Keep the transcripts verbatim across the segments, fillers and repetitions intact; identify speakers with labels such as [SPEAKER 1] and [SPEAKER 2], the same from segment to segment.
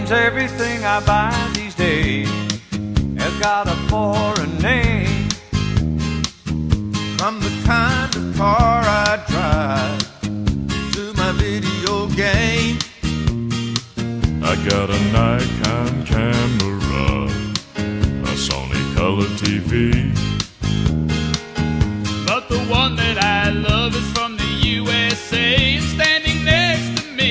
[SPEAKER 1] Seems everything I buy these days has got a foreign name.
[SPEAKER 2] From the kind of car I drive to my video game,
[SPEAKER 3] I got a Nikon camera, a Sony color T V,
[SPEAKER 4] but the one that I love is from the U S A and standing next to me.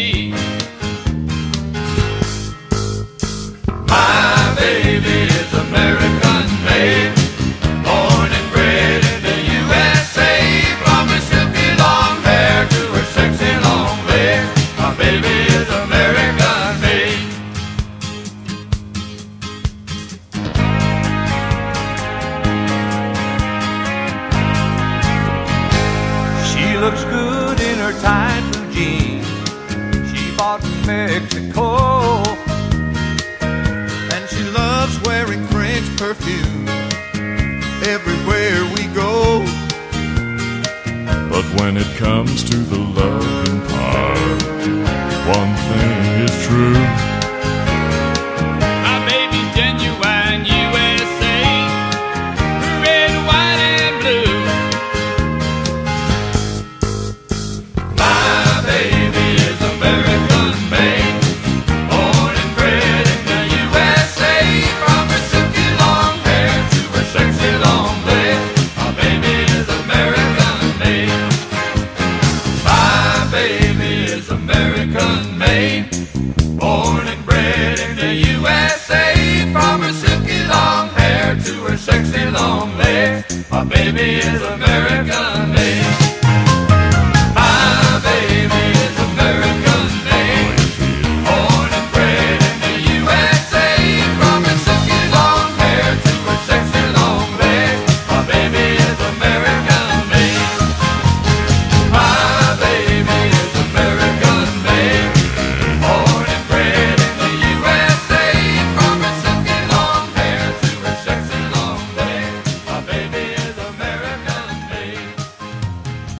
[SPEAKER 1] My baby is American made, born and bred in the U S A. From her silky long hair to her sexy long legs, my baby is American made. She looks good in her tight blue jeans she bought in Mexico.
[SPEAKER 2] loves wearing French perfume everywhere we go.
[SPEAKER 3] But when it comes to the loving part, one thing is true.
[SPEAKER 4] My baby's genuine U S A, red, white, and blue.
[SPEAKER 1] My baby is American made, born and bred in the U S A. From her silky long hair to her sexy long legs, my baby is American made. My baby is American made, born and bred in the U S A. From her silky long hair to her sexy long legs, my baby is American